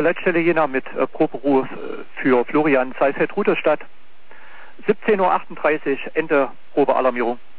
Leitstelle Jena mit Proberuf für Florian Saalfeld-Ruderstadt. 17:38 Uhr, Ende Probealarmierung.